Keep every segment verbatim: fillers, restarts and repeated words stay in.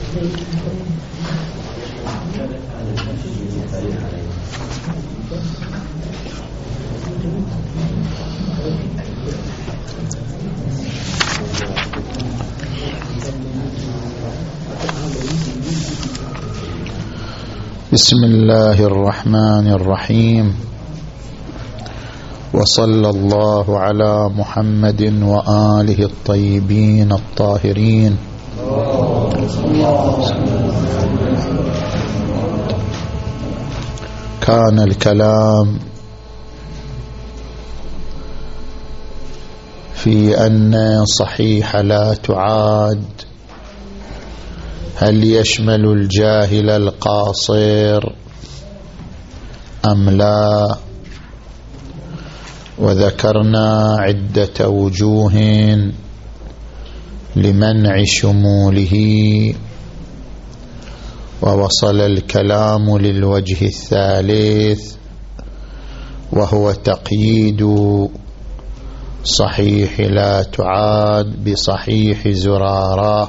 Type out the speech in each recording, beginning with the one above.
بسم الله الرحمن الرحيم، وصلى الله على محمد وآله الطيبين الطاهرين. كان الكلام في أن صحيح لا تعاد هل يشمل الجاهل القاصر أم لا، وذكرنا عدة وجوه لمنع شموله، ووصل الكلام للوجه الثالث وهو تقييد صحيح لا تعاد بصحيح زرارة.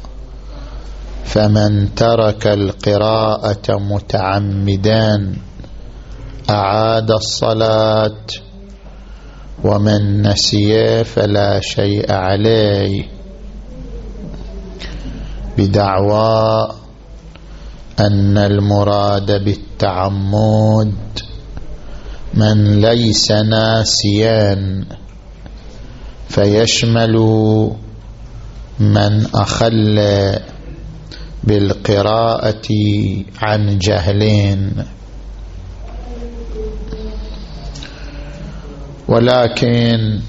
فمن ترك القراءة متعمدا أعاد الصلاة، ومن نسي فلا شيء عليه، بدعوى أن المراد بالتعمد من ليس ناسيا، فيشمل من أخل بالقراءة عن جهلين. ولكن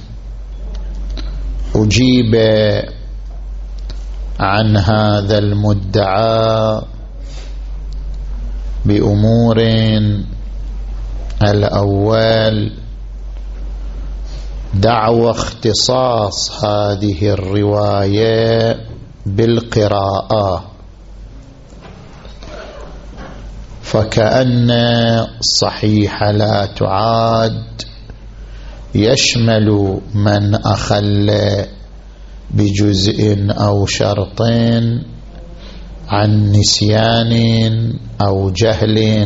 أجيب عن هذا المدعى بأمور. الأول دعوى اختصاص هذه الرواية بالقراءة، فكأن صحيح لا تعاد يشمل من أخل بجزء أو شرط عن نسيان أو جهل،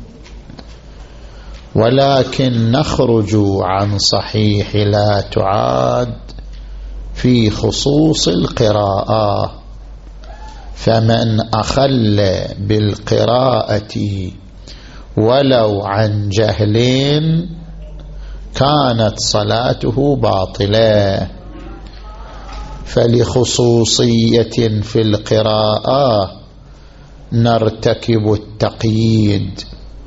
ولكن نخرج عن صحيح لا تعاد في خصوص القراءة. فمن أخل بالقراءة ولو عن جهل كانت صلاته باطلة، فلخصوصية في القراءة نرتكب التقييد،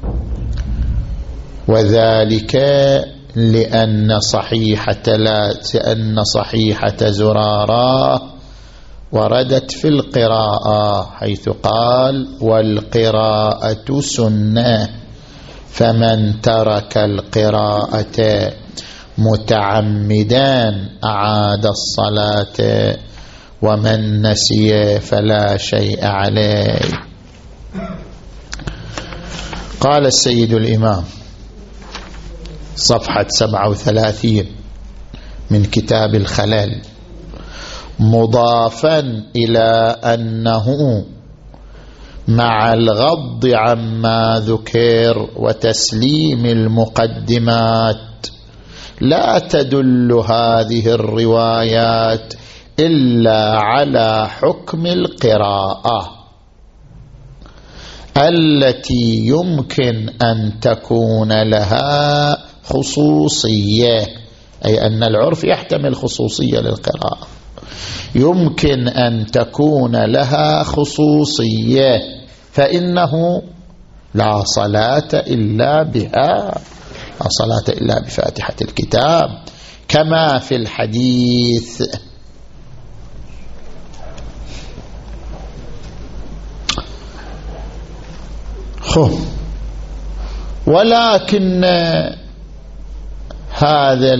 وذلك لأن صحيحة لا لأن صحيحة زرارة وردت في القراءة، حيث قال والقراءة سنة، فمن ترك القراءة متعمدا أعاد الصلاة، ومن نسي فلا شيء عليه. قال السيد الإمام صفحة سبعة وثلاثين من كتاب الخلل، مضافا إلى أنه مع الغض عما ذكر وتسليم المقدمات لا تدل هذه الروايات إلا على حكم القراءة التي يمكن أن تكون لها خصوصية، أي أن العرف يحتمل خصوصية للقراءة، يمكن أن تكون لها خصوصية، فإنه لا صلاة إلا بها، لا صلاة إلا بفاتحة الكتاب، كما في الحديث. خو ولكن هذا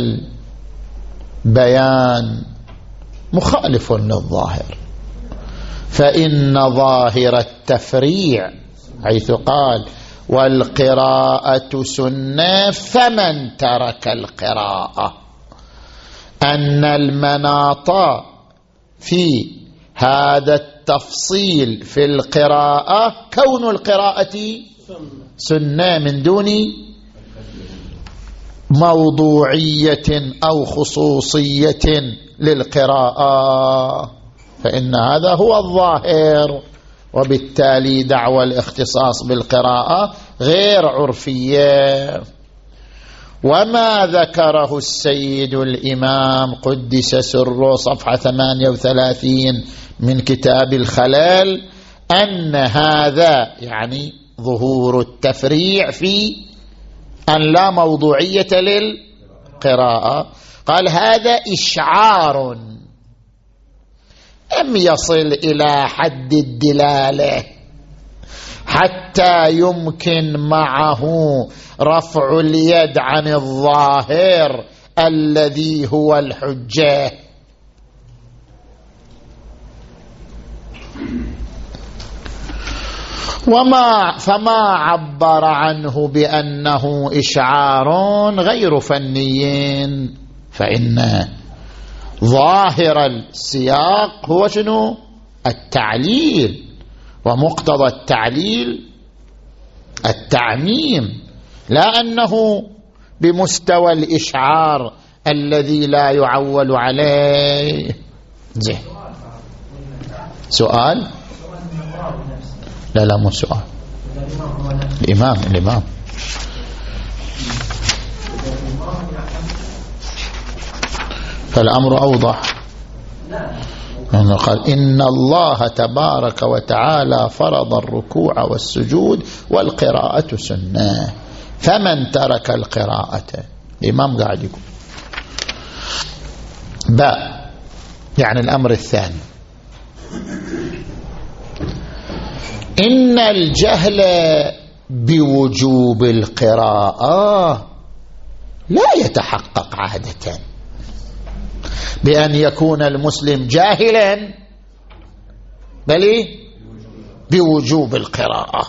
البيان مخالف للظاهر، فإن ظاهر التفريع حيث قال والقراءة سنة فمن ترك القراءة، أن المناط في هذا التفصيل في القراءة كون القراءة سنة من دون موضوعية أو خصوصية للقراءة، فإن هذا هو الظاهر، وبالتالي دعوى الاختصاص بالقراءة غير عرفية. وما ذكره السيد الإمام قدس سره صفحة ثمانية وثلاثين من كتاب الخلال أن هذا يعني ظهور التفريع في أن لا موضوعية للقراءة، قال هذا إشعار لم يصل إلى حد الدلالة حتى يمكن معه رفع اليد عن الظاهر الذي هو الحجة. وما فما عبر عنه بأنه إشعار غير فني، فإن ظاهر السياق هو شنو؟ التعليل، ومقتضى التعليل التعميم، لا أنه بمستوى الإشعار الذي لا يعول عليه. زين، سؤال؟ لا لا مو سؤال، الإمام الإمام فالأمر أوضح، لأنه قال إن الله تبارك وتعالى فرض الركوع والسجود والقراءة سنة، فمن ترك القراءة، الإمام قاعد يقول باء يعني الأمر الثاني، إن الجهل بوجوب القراءة لا يتحقق عادة بأن يكون المسلم جاهلا، بل بوجوب القراءة.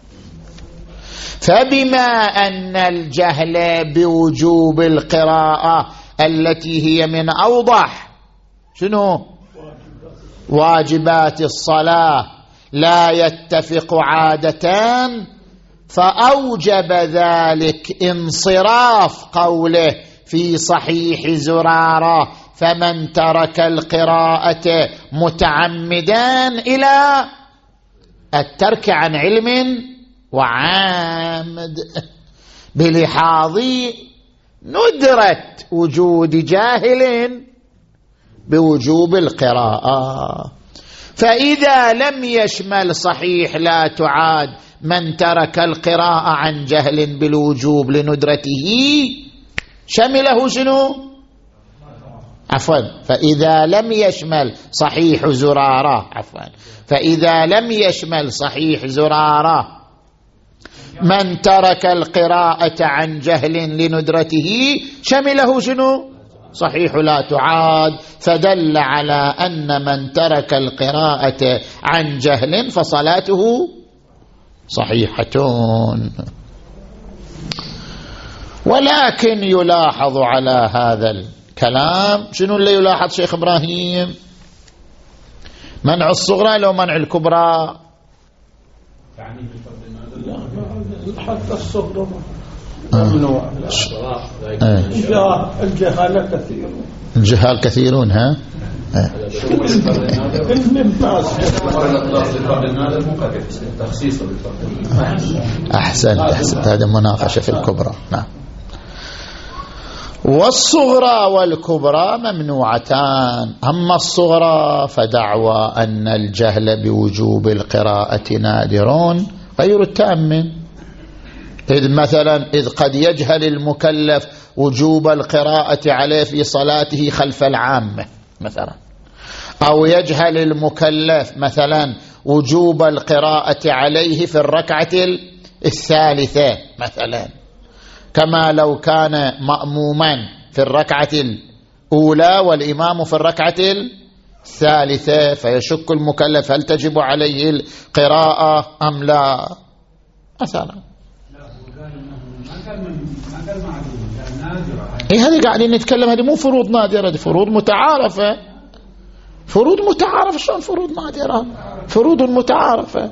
فبما أن الجهل بوجوب القراءة التي هي من أوضح شنو واجبات الصلاة لا يتفق عادة، فأوجب ذلك انصراف قوله في صحيح زرارة فمن ترك القراءة متعمدا إلى الترك عن علم وعامد، بلحاظ ندرة وجود جاهل بوجوب القراءة. فإذا لم يشمل صحيح لا تعاد من ترك القراءة عن جهل بالوجوب لندرته، شمله شنو؟ عفوا فإذا لم يشمل صحيح زرارة عفوا فإذا لم يشمل صحيح زرارة من ترك القراءة عن جهل لندرته، شمله شنو؟ صحيح لا تعاد، فدل على أن من ترك القراءة عن جهل فصلاته صحيحة. ولكن يلاحظ على هذا الكلام شنو اللي يلاحظ شيخ إبراهيم؟ منع الصغرى لو منع الكبرى؟ يعني حتى الصغرى ممنوع. الجهال كثيرون، الجهال كثيرون ها أحسن أحسن هذا مناقشة في الكبرى. نعم. والصغرى والكبرى ممنوعتان، أما الصغرى فدعوى أن الجهل بوجوب القراءة نادرون غير التأمن، إذ مثلا إذ قد يجهل المكلف وجوب القراءة عليه في صلاته خلف العامة مثلا، أو يجهل المكلف مثلا وجوب القراءة عليه في الركعة الثالثة مثلا، كما لو كان مأموما في الركعة الأولى والإمام في الركعة الثالثة، فيشك المكلف هل تجب عليه القراءة أم لا مثلا. إيه هذه قاعدين نتكلم، هذه مو فروض نادرة، هذه فروض متعارفة. فروض متعارفة. شلون فروض نادرة؟ فروض متعارفة.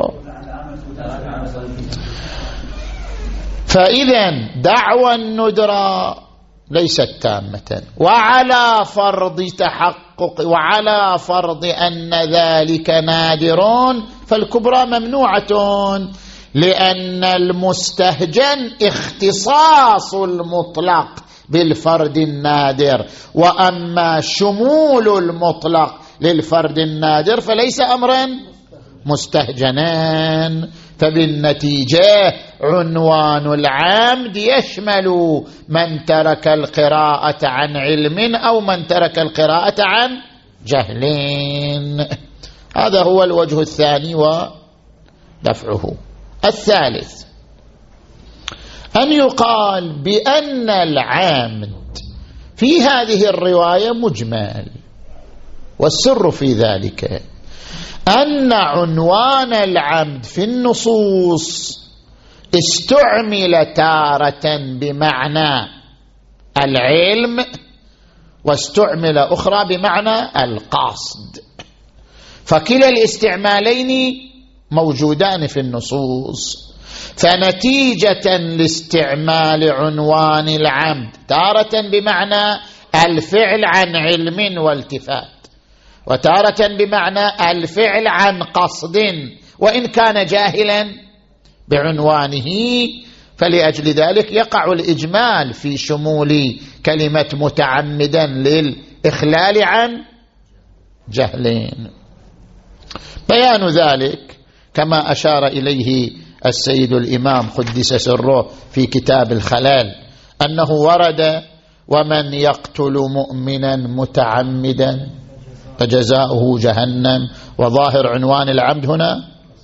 فإذا دعوى الندرة ليست تامة، وعلى فرض تحقق وعلى فرض أن ذلك نادر فالكبرى ممنوعة، لأن المستهجن اختصاص المطلق بالفرد النادر، وأما شمول المطلق للفرد النادر فليس أمرا مستهجنان. فبالنتيجة عنوان العمد يشمل من ترك القراءة عن علم أو من ترك القراءة عن جهل. هذا هو الوجه الثاني ودفعه. الثالث أن يقال بأن العامد في هذه الرواية مجمل، والسر في ذلك أن عنوان العمد في النصوص استعمل تارة بمعنى العلم واستعمل أخرى بمعنى القصد، فكلا الاستعمالين موجودان في النصوص. فنتيجة لاستعمال عنوان العمد تارة بمعنى الفعل عن علم والتفات، وتارة بمعنى الفعل عن قصد وإن كان جاهلا بعنوانه، فلأجل ذلك يقع الإجمال في شمول كلمة متعمدا للإخلال عن جهلين. بيان ذلك كما أشار إليه السيد الإمام قدس سره في كتاب الخلال، أنه ورد ومن يقتل مؤمنا متعمدا فجزاؤه جهنم، وظاهر عنوان العمد هنا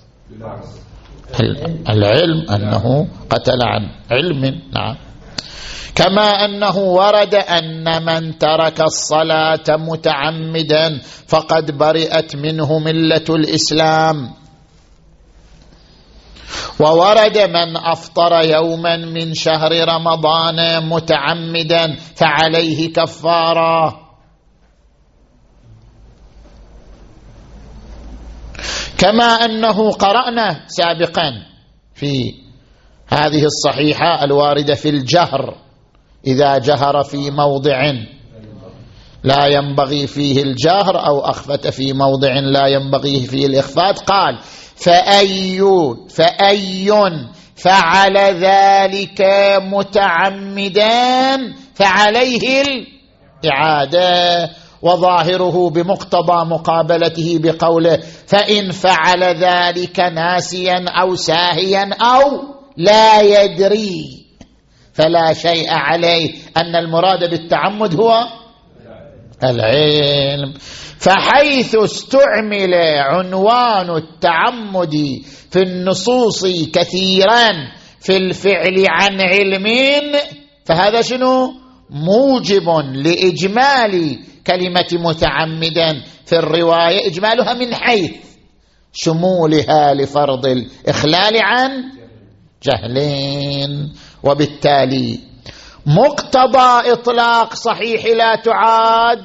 العلم، أنه قتل عن علم. نعم. كما أنه ورد أن من ترك الصلاة متعمدا فقد برئت منه ملة الإسلام، وورد من أفطر يوما من شهر رمضان متعمدا فعليه كفارة. كما أنه قرأنا سابقا في هذه الصحيحة الواردة في الجهر، إذا جهر في موضع لا ينبغي فيه الجهر أو أخفت في موضع لا ينبغي فيه الإخفات، قال فأي فأي فعل ذلك متعمدا فعليه الإعادة، وظاهره بمقتضى مقابلته بقوله فإن فعل ذلك ناسيا أو ساهيا أو لا يدري فلا شيء عليه، أن المراد بالتعمد هو العلم. فحيث استعمل عنوان التعمد في النصوص كثيرا في الفعل عن علم، فهذا شنو؟ موجب لإجمال كلمة متعمدا في الرواية، إجمالها من حيث شمولها لفرض الإخلال عن جهلين. وبالتالي مقتضى إطلاق صحيح لا تعاد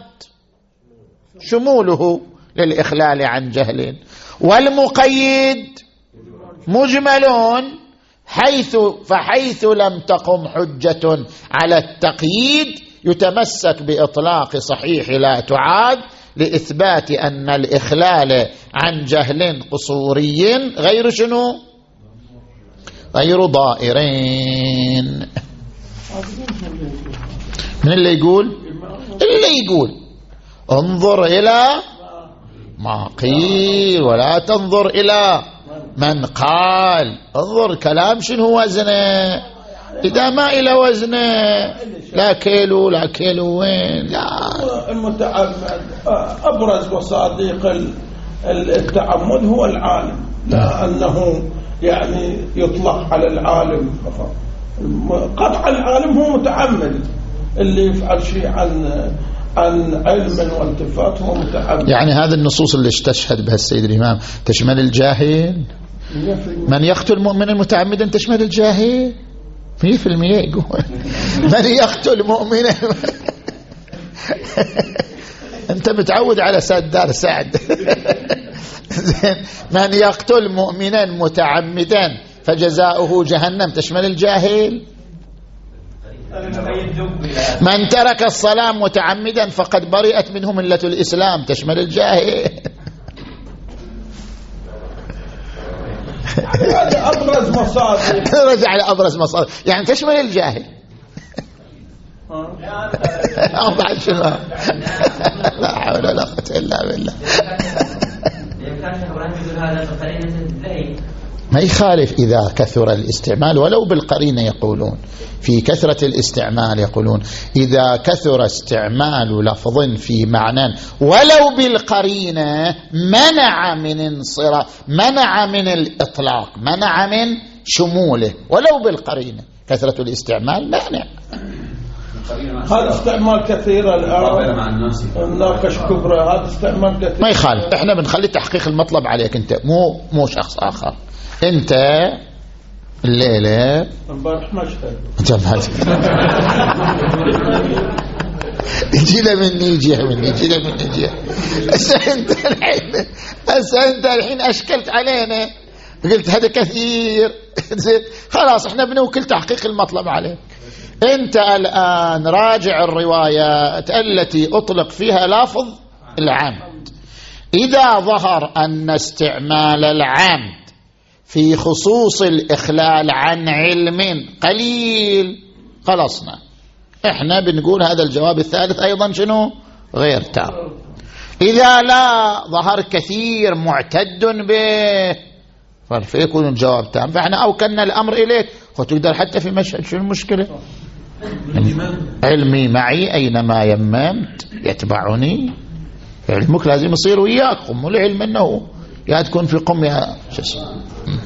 شموله للإخلال عن جهل، والمقيد مجملون حيث فحيث لم تقم حجة على التقييد يتمسك بإطلاق صحيح لا تعاد لإثبات أن الإخلال عن جهل قصوري غير شنو؟ غير ضائرين. من اللي يقول؟ اللي يقول انظر إلى ما قيل ولا تنظر إلى من قال. انظر كلام شنو وزنه، إذا ما إلى وزنه لا كيلو لا كيلوين لا. المتعمد أبرز مصادق التعمد هو العالم، لا أنه يعني يطلق على العالم فقط. قطع العالم هو متعمد، اللي يفعل شيء عن عن علم والتفات هو متعمد. يعني هذه النصوص اللي استشهد بها السيد الإمام تشمل الجاهل؟ من يقتل مؤمنا متعمدا تشمل الجاهل مية في المية. يقول من يقتل مؤمنا أنت متعود على سد دار سعد. من يقتل مؤمنا متعمدا فجزاؤه جهنم تشمل الجاهل. من ترك الصلاة متعمدا فقد برئت منه ملة الإسلام تشمل الجاهل. أبرز مصادر رجع على أبرز مصادر يعني تشمل الجاهل. بعد شنو؟ لا حول ولا قوة إلا بالله. ما يخالف إذا كثر الاستعمال ولو بالقرينة، يقولون في كثرة الاستعمال، يقولون إذا كثر استعمال لفظ في معنى ولو بالقرينة منع من انصراف، منع من الإطلاق، منع من شموله ولو بالقرينة. كثرة الاستعمال مانع. هذا استعمال كثير الآن ناقش كبرى، هذا استعمال كثير ما يخالف. احنا بنخلي تحقيق المطلب عليك انت، مو مو شخص آخر. انت الليلة امبارح مشهد يجينا مني يجيها مني يجينا مني يجيها. هسه انت الحين هسه انت الحين اشكلت علينا، قلت هذا كثير. زين خلاص احنا بنوكل تحقيق المطلب عليك. انت الآن راجع الروايات التي اطلق فيها لفظ العمد. اذا ظهر ان استعمال العمد في خصوص الإخلال عن علم قليل خلصنا، احنا بنقول هذا الجواب الثالث أيضا شنو غير تام. إذا لا ظهر كثير معتد به فيكون الجواب تام، فاحنا أوكلنا الأمر إليك وتقدر حتى في مشهد. شو المشكلة؟ علمي معي أينما يممت يتبعني. علمك لازم يصير وياك، قم العلم أنه يا تكون في قم يا شو اسمه.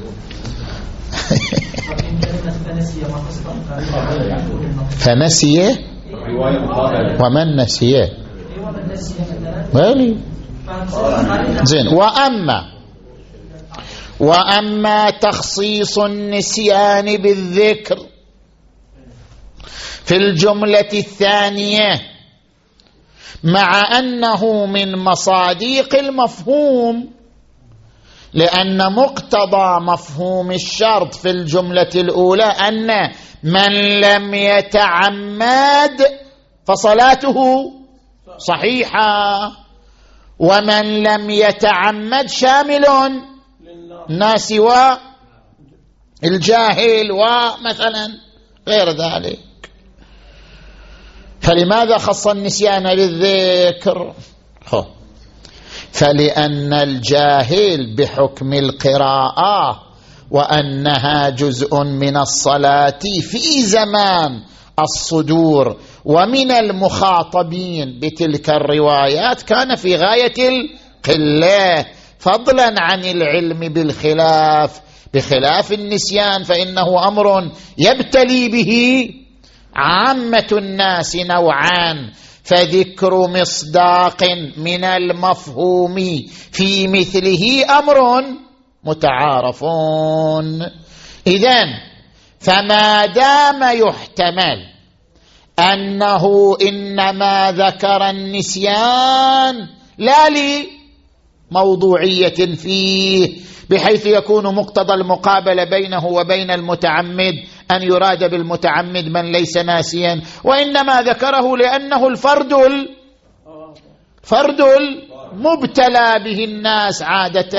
فنسي ومن نسي مالي زين. وأما وأما تخصيص النسيان بالذكر في الجملة الثانية مع أنه من مصادق المفهوم، لأن مقتضى مفهوم الشرط في الجملة الأولى أن من لم يتعمد فصلاته صحيحة، ومن لم يتعمد شامل الناس والجاهل ومثلا غير ذلك. فلماذا خص النسيان بالذكر؟ هو فلأن الجاهل بحكم القراءة وأنها جزء من الصلاة في زمان الصدور ومن المخاطبين بتلك الروايات كان في غاية القلة، فضلا عن العلم بالخلاف. بخلاف النسيان فإنه أمر يبتلي به عامة الناس نوعان، فذكر مصداق من المفهوم في مثله أمر متعارفون. إذن فما دام يحتمل أنه إنما ذكر النسيان لا لموضوعية فيه، بحيث يكون مقتضى المقابلة بينه وبين المتعمد أن يراد بالمتعمد من ليس ناسيا، وإنما ذكره لأنه الفرد فرد المبتلى به الناس عادة.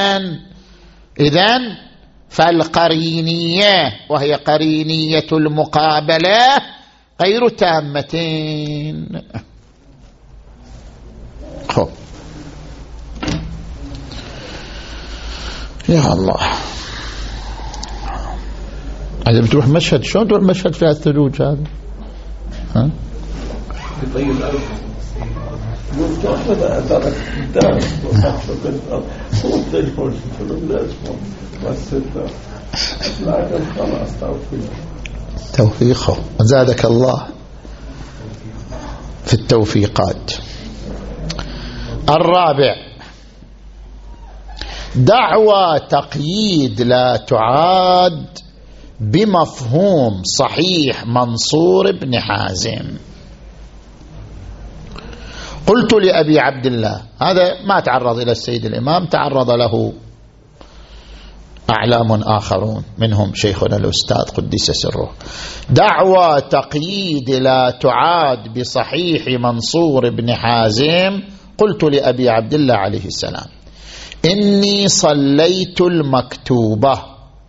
إذن فالقرينية وهي قرينية المقابلة غير تامتين. خب يا الله، هذا بتروح مشهد، شلون تروح مشهد فيها الثلوج هذا؟ ها؟ توفيقه زادك الله في التوفيقات. الرابع دعوى تقييد لا تعاد بمفهوم صحيح منصور بن حازم. قلت لأبي عبد الله، هذا ما تعرض إلى السيد الإمام، تعرض له أعلام آخرون منهم شيخنا الأستاذ قدس سره. دعوى تقييد لا تعاد بصحيح منصور بن حازم. قلت لأبي عبد الله عليه السلام: إني صليت المكتوبة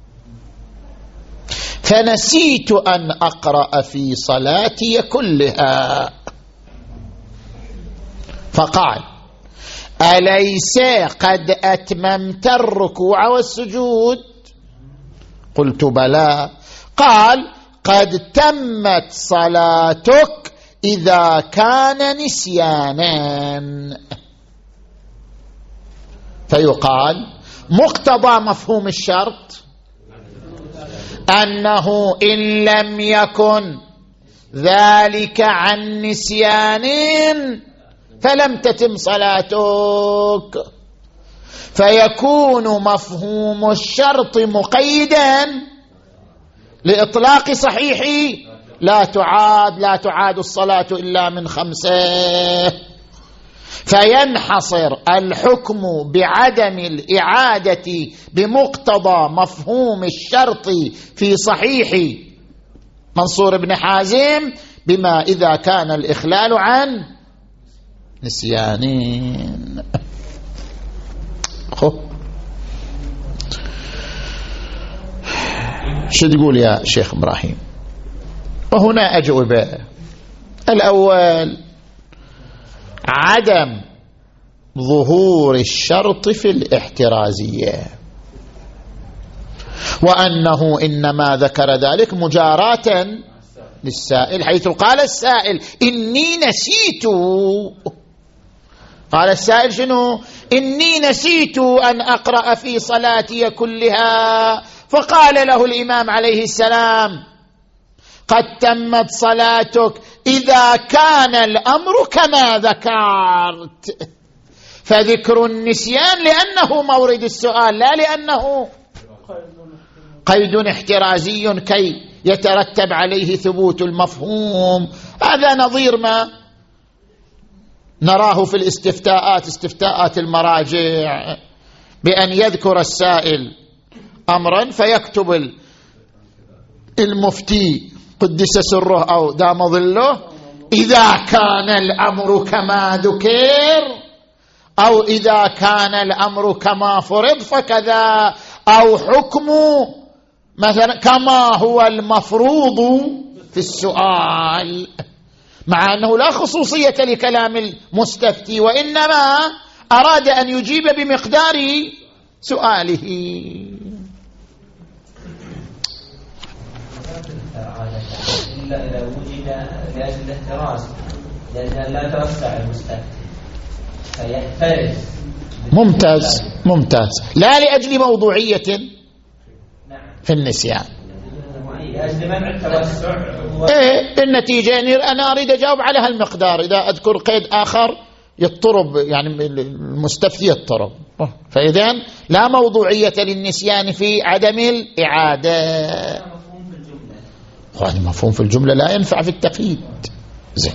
فنسيت أن أقرأ في صلاتي كلها، فقال: أليس قد أتممت الركوع والسجود؟ قلت: بلى. قال: قد تمت صلاتك إذا كان نسيانا. فيقال مقتضى مفهوم الشرط أنه إن لم يكن ذلك عن نسيان فلم تتم صلاتك، فيكون مفهوم الشرط مقيدا لإطلاق صحيح لا تعاد لا تعاد الصلاة إلا من خمسة، فينحصر الحكم بعدم الإعادة بمقتضى مفهوم الشرط في صحيح منصور بن حازم بما إذا كان الإخلال عن نسيانين. خب شو تقول يا شيخ إبراهيم؟ وهنا أجوبة. الأول: عدم ظهور الشرط في الاحترازية، وأنه إنما ذكر ذلك مجاراة للسائل، حيث قال السائل: إني نسيت. قال السائل شنو؟ إني نسيت أن أقرأ في صلاتي كلها. فقال له الإمام عليه السلام: قد تمت صلاتك إذا كان الأمر كما ذكرت. فذكر النسيان لأنه مورد السؤال، لا لأنه قيد احترازي كي يترتب عليه ثبوت المفهوم. هذا نظير ما نراه في الاستفتاءات، استفتاءات المراجع، بأن يذكر السائل أمرا فيكتب المفتي قدس سره أو دام ظله: إذا كان الأمر كما ذكر، أو إذا كان الأمر كما فرض فكذا، أو حكم مثلا كما هو المفروض في السؤال، مع أنه لا خصوصية لكلام المستفتي، وإنما أراد أن يجيب بمقدار سؤاله. إلا إذا وجد لأجل الاحتراز، لأجل لا توسع المستفتي فيحترز. ممتاز ممتاز. لا لأجل موضوعية في النسيان، لأجل منع التوسع. إيه النتيجة أنا أريد أجاوب على هالمقدار. إذا أذكر قيد آخر يضطرب، يعني المستفتي يضطرب. فإذن لا موضوعية للنسيان في عدم الإعادة. هذا مفهوم في الجملة لا ينفع في التقييد. زين.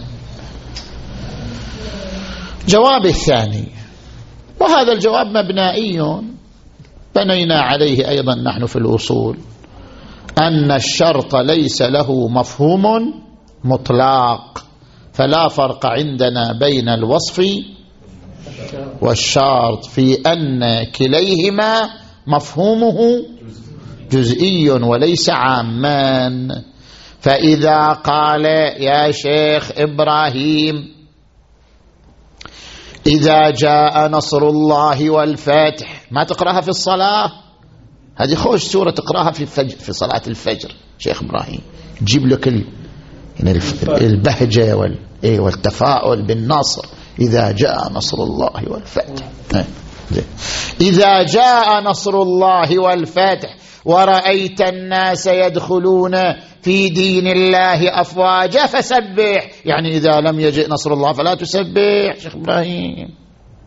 جواب الثاني، وهذا الجواب مبنائي بنينا عليه أيضا نحن في الأصول، أن الشرط ليس له مفهوم مطلق، فلا فرق عندنا بين الوصف والشرط، في أن كليهما مفهومه جزئي وليس عاما. فإذا قال يا شيخ إبراهيم: إذا جاء نصر الله والفتح، ما تقرأها في الصلاة؟ هذه خوش سورة تقرأها في الفجر، في صلاة الفجر شيخ إبراهيم، تجيب لك البهجة والتفاؤل بالنصر. إذا جاء نصر الله والفتح، إذا جاء نصر الله والفتح ورأيت الناس يدخلون في دين الله أفواجا فسبح. يعني إذا لم يجئ نصر الله فلا تسبح شيخ إبراهيم.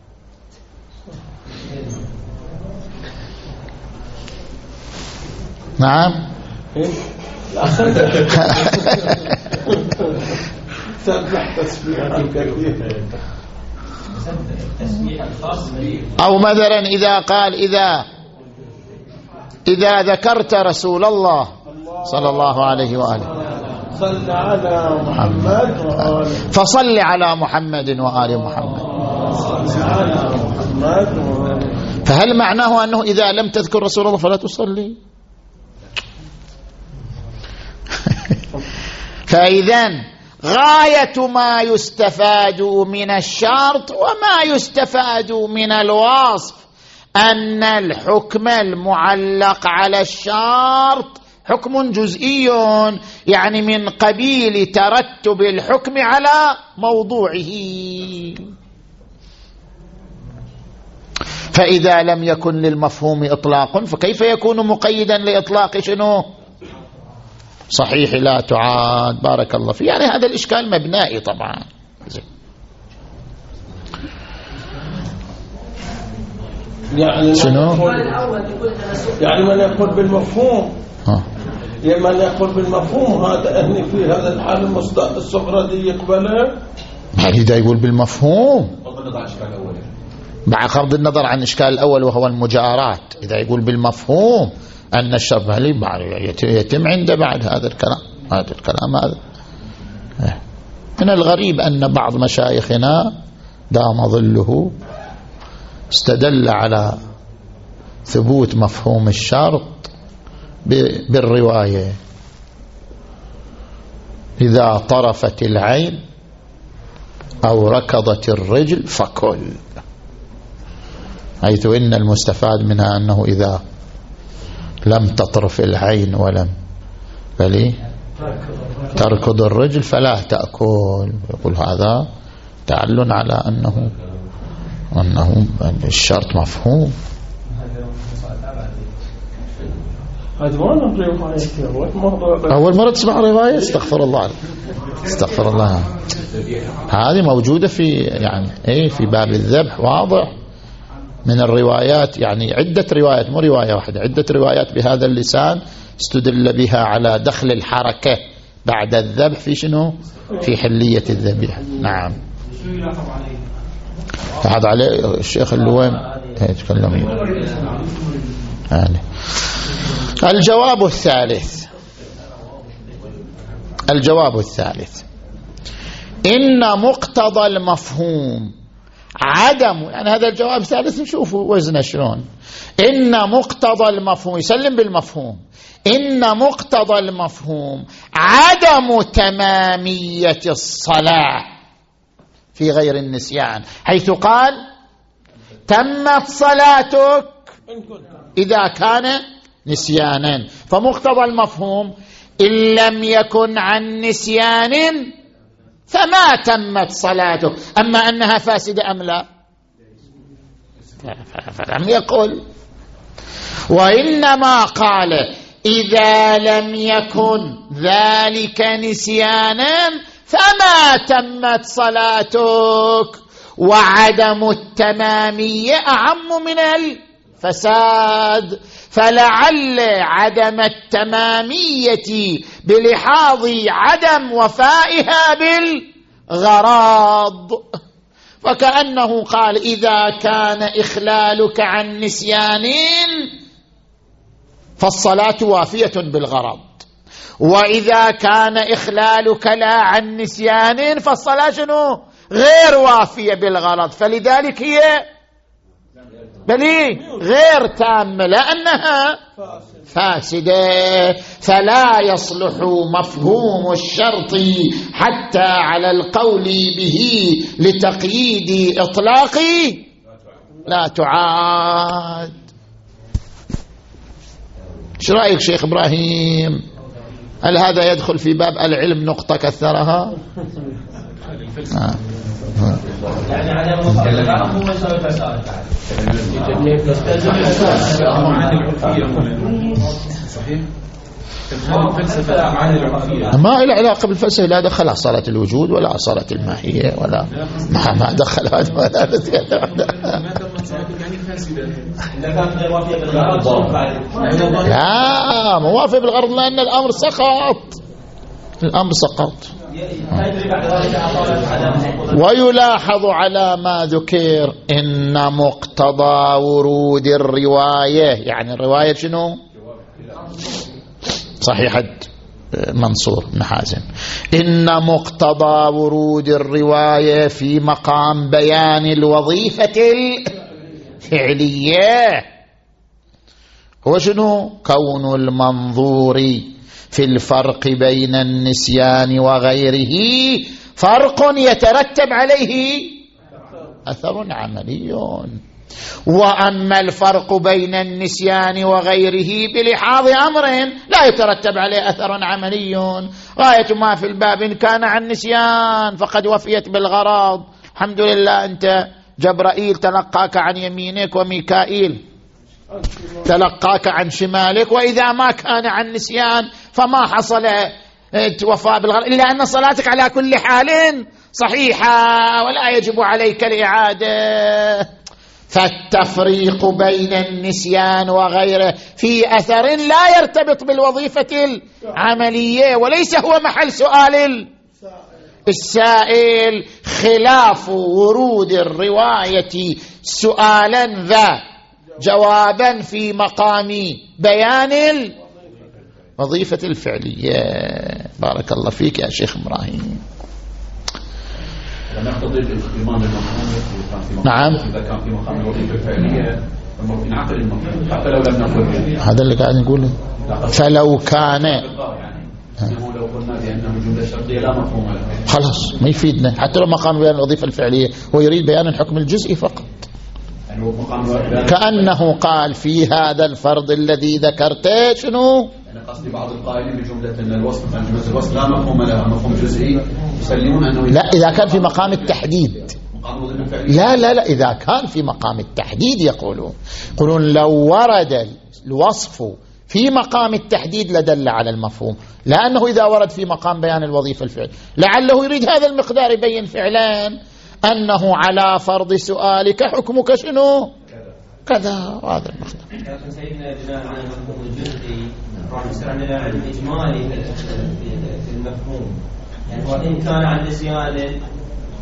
نعم. سبح تسبيحا كثيرا. أو مثلا إذا قال إذا إذا ذكرت رسول الله صلى الله عليه وآله صل على محمد وآل فصل على محمد وآل محمد. صل على محمد وآل. فهل معناه أنه إذا لم تذكر رسول الله فلا تصلي؟ فإذن غاية ما يستفاد من الشرط وما يستفاد من الوصف أن الحكم المعلق على الشرط حكم جزئي، يعني من قبيل ترتب الحكم على موضوعه. فإذا لم يكن للمفهوم إطلاق فكيف يكون مقيدا لإطلاق شنو؟ صحيح لا تعاد. بارك الله فيه. يعني هذا الإشكال مبنائي طبعا. يعني شنو؟ يعني من يقول بالمفهوم ها. من يقول بالمفهوم هذا أهني في هذا الحال الصغرى دي يقبله. يعني إذا يقول بالمفهوم مع غض النظر عن الإشكال الأول وهو المجارات، إذا يقول بالمفهوم أن الشرط يتم عنده بعد هذا الكلام. هذا الكلام هذا من الغريب أن بعض مشايخنا دام ظله استدل على ثبوت مفهوم الشرط بالرواية إذا طرفت العين أو ركضت الرجل فكل، حيث إن المستفاد منها أنه إذا لم تطرف العين ولم بل تركض الرجل فلا تأكل. يقول هذا تعلن على أنه أنه الشرط مفهوم. أول مرة تسمع رواية؟ استغفر الله استغفر الله. هذه موجودة في يعني إيه في باب الذبح واضح من الروايات، يعني عدة روايات مو رواية واحدة، عدة روايات بهذا اللسان استدل بها على دخل الحركة بعد الذبح في شنو؟ في حلية الذبيحة. نعم. هذا عليه الشيخ اللوين يتكلم يعني. الجواب الثالث الجواب الثالث إن مقتضى المفهوم عدم، يعني هذا الجواب الثالث نشوفه وزنه شلون. إن مقتضى المفهوم يسلم بالمفهوم، إن مقتضى المفهوم عدم تمامية الصلاة في غير النسيان، حيث قال تمت صلاتك إذا كان نسيانا. فمقتضى المفهوم إن لم يكن عن نسيان فما تمت صلاته. أما أنها فاسدة أم لا فلم يقل، وإنما قال إذا لم يكن ذلك نسيانا فما تمت صلاتك. وعدم التمامية أعم من الفساد، فلعل عدم التمامية بلحاظ عدم وفائها بالغرض. فكأنه قال إذا كان إخلالك عن نسيان فالصلاة وافية بالغرض، وإذا كان إخلالك لا عن نسيان فالصلاة شنو؟ غير وافية بالغرض. فلذلك هي بل غير تامة لأنها فاسدة، فلا يصلح مفهوم الشرط حتى على القول به لتقييد إطلاق لا تعاد. ايش رأيك شيخ إبراهيم؟ هل هذا يدخل في باب العلم نقطة كثرها؟ آه. يعني عدم الصلاة هو يساوي فساد. صحيح. ما له علاقة بالفلسفة، لا دخل صلاة الوجود ولا صلاة الماهية ولا ما ما دخل هذا ولا لا موافق بالغرض لأن الأمر سقط، الأمر سقط. ويلاحظ على ما ذكر إن مقتضى ورود الرواية، يعني الرواية شنو؟ صحيحة منصور بن حازم، إن مقتضى ورود الرواية في مقام بيان الوظيفة الفعلية هو شنو؟ كون المنظور في الفرق بين النسيان وغيره فرق يترتب عليه أثر عملي. وأما الفرق بين النسيان وغيره بلحاظ أمر لا يترتب عليه أثر عملي، غاية ما في الباب إن كان عن نسيان فقد وفيت بالغرض، الحمد لله أنت جبرائيل تلقاك عن يمينك وميكائيل تلقاك عن شمالك، وإذا ما كان عن نسيان فما حصل وفاء بالغرض، إلا أن صلاتك على كل حال صحيحة ولا يجب عليك الإعادة. فالتفريق بين النسيان وغيره في أثر لا يرتبط بالوظيفة العملية وليس هو محل سؤال السائل، خلاف ورود الرواية سؤالا ذا جوابا في مقام بيان الوظيفة الفعلية. بارك الله فيك يا شيخ إبراهيم. نقتضي الإمام المفهوم. نعم. إذا كان في مقام الوظيفة الفعلية المفهوم نعقل المفهوم حتى لو لم نقل. هذا اللي قاعد نقوله. فلو كان إنه لو قلنا بأنه جملة شرطية لا مفهوم لها خلاص ما يفيدنا، حتى لو مقام بيان الوظيفة الفعلية هو يريد بيان الحكم الجزئي فقط، كأنه قال في هذا الفرض الذي ذكرته شنو؟ أنا قصدي بعض القائلين بجملة أن الوصف عن جملة الوصف لا مفهوم لها مفهوم جزئي يسلمون أنه لا إذا كان في مقام التحديد، لا لا لا إذا كان في مقام التحديد يقولون يقولون لو ورد الوصف في مقام التحديد لدل على المفهوم، لأنه إذا ورد في مقام بيان الوظيفة الفعل لعله يريد هذا المقدار يبين فعلا أنه على فرض سؤالك حكمك شنو كذا، هذا المقدار. لكن سيدنا بناء على المفهوم الجزئي راح يصير عندنا عن الإجمالي في المفهوم، يعني وإن كان عن نسيان ف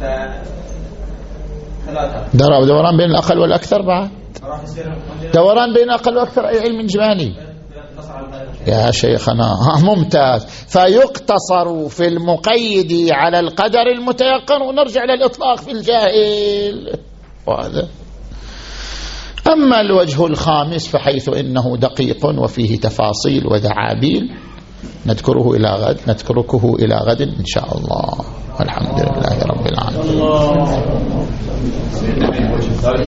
درا دوران بين الأقل والأكثر بعد دوران بين الأقل والأكثر أي علم إجمالي يا شيخنا ممتاز. فيقتصر في المقيد على القدر المتيقن ونرجع للإطلاق في الجاهل وهذا. أما الوجه الخامس فحيث إنه دقيق وفيه تفاصيل ودعابيل نذكره إلى غد نتركه إلى غد إن شاء الله والحمد لله.